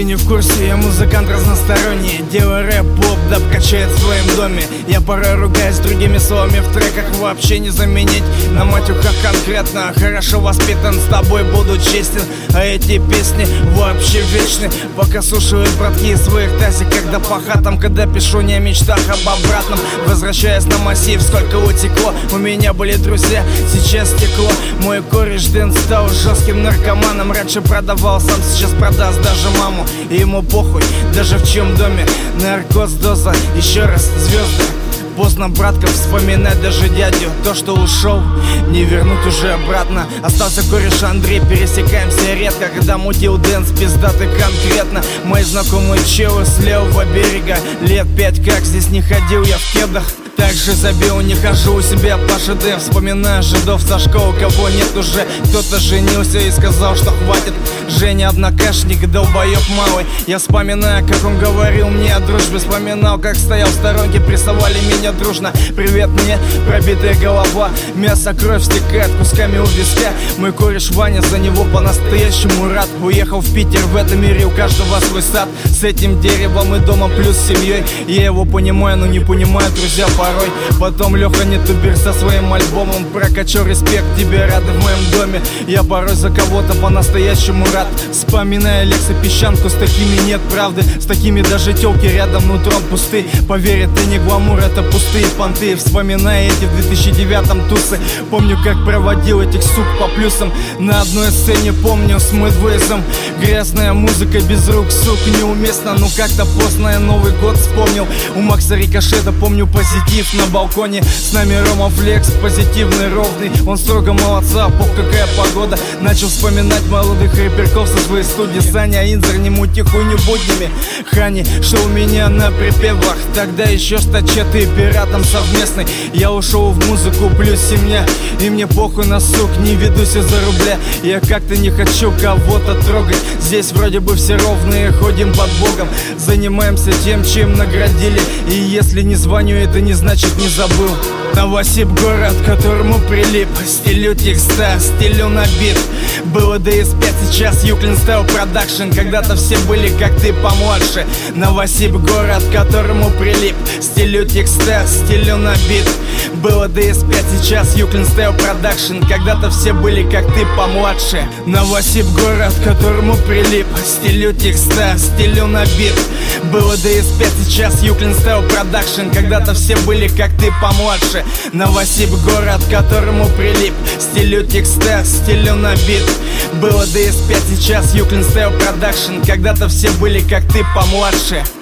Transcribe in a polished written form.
Ты не в курсе, я музыкант разносторонний. Делаю рэп, поп, даб качает в своем доме. Я порой ругаюсь другими словами в треках, вообще не заменить на матюках конкретно. Хорошо воспитан, с тобой буду честен, а эти песни вообще вечны. Пока слушаю братки из своих тазик, когда по хатам, когда пишу не о мечтах, об обратном. Возвращаясь на массив, сколько утекло. У меня были друзья, сейчас стекло. Мой кореш Дэн стал жестким наркоманом. Раньше продавал сам, сейчас продаст даже маму. И ему похуй, даже в чьем доме. Наркоз, доза, еще раз звезды. Поздно, братка, вспоминать даже дядю. То, что ушел, не вернуть уже обратно. Остался кореш Андрей, пересекаемся редко. Когда мутил дэнс, пиздатый конкретно. Мои знакомые челы с левого берега. Лет 5 как здесь не ходил я в кедах. Так же забил, не хожу у себя по ЖД. Вспоминаю жидов со школы, кого нет уже. Кто-то женился и сказал, что хватит. Женя однокашник, долбоёб малый. Я вспоминаю, как он говорил мне о дружбе. Вспоминал, как стоял в сторонке, прессовали меня дружно. Привет мне, пробитая голова. Мясо, кровь стекает кусками у виска. Мой кореш Ваня, за него по-настоящему рад. Уехал в Питер, в этом мире у каждого свой сад. С этим деревом и домом плюс семьей. Я его понимаю, но не понимаю, друзья, порой. Потом Леха Нетубер со своим альбомом. Прокачу респект, тебе рады в моем доме. Я порой за кого-то по-настоящему рад. Вспоминая Лекса Песчанку, с такими нет правды. С такими даже тёлки рядом нутром пусты. Поверь, это не гламур, это пустые понты. Вспоминая эти в 2009-м тусы. Помню, как проводил этих сук по плюсам. На одной сцене помню с Мэдвейзом. Грязная музыка без рук, сук, неуместно. Ну как-то поздно я Новый год вспомнил. У Макса Рикошета помню позитив на балконе. С нами Рома Флекс, позитивный, ровный. Он строго молодца, пох какая погода. Начал вспоминать молодых рэперков со своей студии. Саня Инзер, не мути хуйню буднями. Хани, что у меня на припевах. Тогда еще стачатый пиратом совместный. Я ушел в музыку, плюс семья. И мне похуй на сук, не ведусь из-за рубля. Я как-то не хочу кого-то трогать. Здесь вроде бы все ровные, ходим под Богом. Занимаемся тем, чем наградили. И если не звоню, это не значит не забыл. Новосиб город, к которому прилип. Стилю текста, стилю на бит. Было DS5, сейчас Юклин Style Production. Когда-то все были как ты помладше. Новосиб город, к которому прилип. Стилю текста, стилю на бит. Было DS5, сейчас Юклин Style Production. Когда-то все были как ты помладше. Новосиб город, к которому прилип. Стилю текста, стилю на бит. Было DS5, сейчас Юклин Style Production. Когда-то все были как ты помладше. Новосиб город, к которому прилип. Стилю текста, стилю на бит. Было DS5, сейчас Юклин Style Production. Когда-то все были как ты помладше.